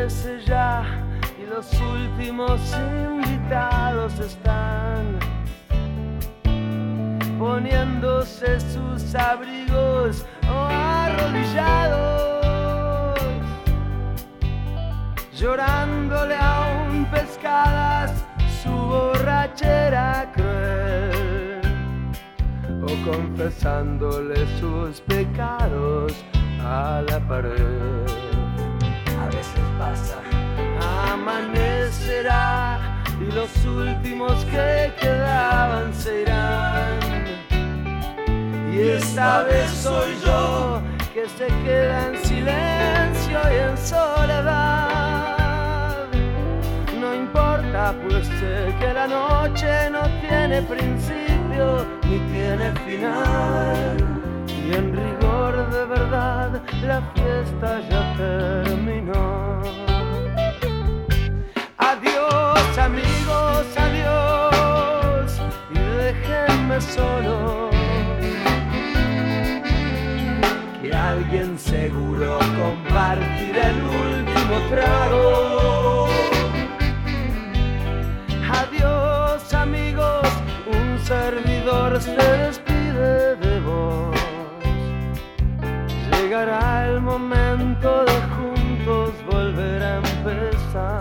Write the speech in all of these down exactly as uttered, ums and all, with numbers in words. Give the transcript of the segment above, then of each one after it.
Amanece ya y los últimos invitados están poniéndose sus abrigos o arrodillados, llorándole aún pescadas su borrachera cruel, o confesándole sus pecados a la pared. A veces pasa, amanecerá y los últimos que quedaban se irán. Y esta vez soy yo que se queda en silencio y en soledad. No importa, pues sé que la noche no tiene principio ni tiene final. Y en rigor de verdad la fiesta ya terminó. Adiós amigos, adiós, y déjenme solo, que alguien seguro compartirá el último trago. Adiós amigos, un servidor se despide de vos. Llegará el momento de juntos volver a empezar.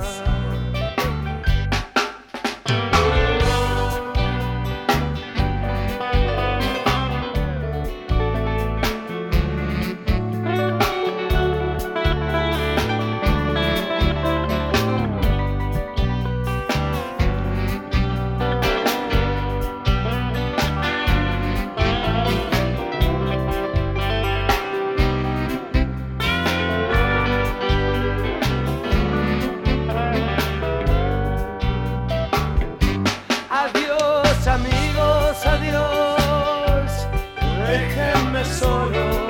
Adiós amigos, adiós, déjenme solo,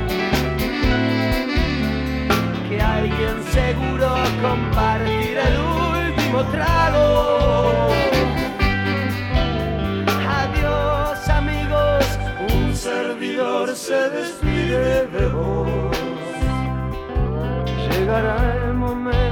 que alguien seguro compartirá el último trago. Adiós amigos, un servidor se despide de vos. Llegará el momento